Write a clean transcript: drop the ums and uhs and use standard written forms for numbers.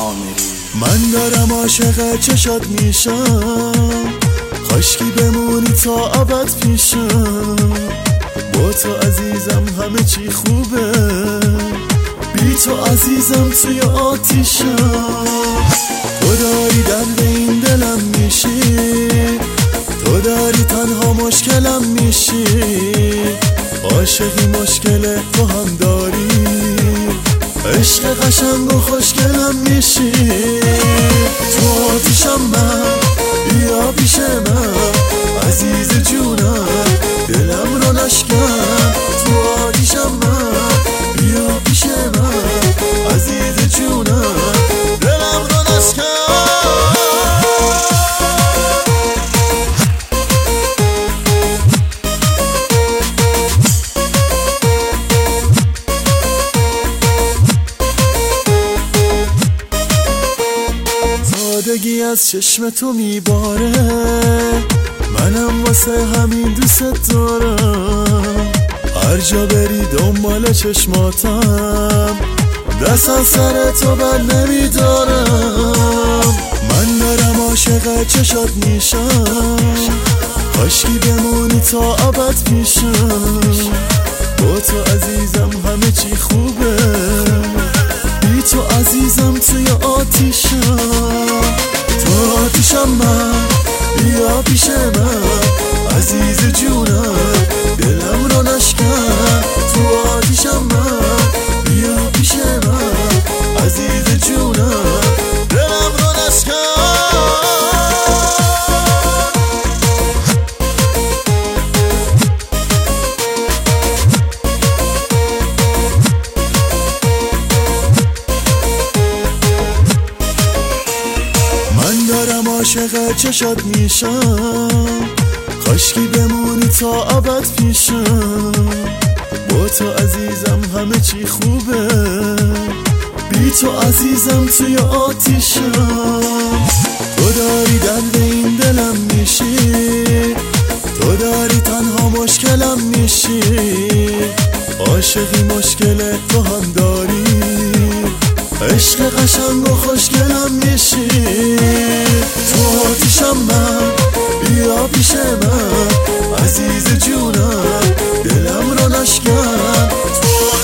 من دارم عاشق چشات میشم، کاشکی بمونی تا ابد پیشم. با تو عزیزم همه چی خوبه، بی تو عزیزم توی آتیشم. تو داری درد این دلم میشی، تو داری تنها مشکلم میشی. عاشقی مشکل تو هم داری، عشق قشنگ و خوشگلم میشی. تو آتیشم من، بیا پیش من عزیز جونم، دلم رو نشکن. تو آتیشم من، بیا پیش من عزیز جونم، دلم رو نشکن. سادگی از چشم تو میباره، منم واسه همین دوست دارم. هر جا بری دنبال چشماتم، دست از سر تو بر نمیدارم. من دارم عاشق چشات میشم، کاشکی بمونی تا ابد پیشم. با تو عزیزم همه چی خوبه، بی تو عزیزم توی آتیشم. تو آتیشم من، بیا پیش من عزیز جونم، دلم رو نشکن. تو آتیشم من، بیا پیش من عزیز جونم، دلم رو نشکن. دارم عاشق چشات میشم، کاشکی بمونی تا ابد پیشم. با تو عزیزم همه چی خوبه، بی تو عزیزم توی آتیشم. تو داری درد این دلم میشی، تو داری تنها مشکلم میشی. عاشقی مشکل تو هم داری، عشق قشنگ و خوشگلم میشی. تو آتیشم من، بیا پیش من عزیز جونم، دلم رو نشکن.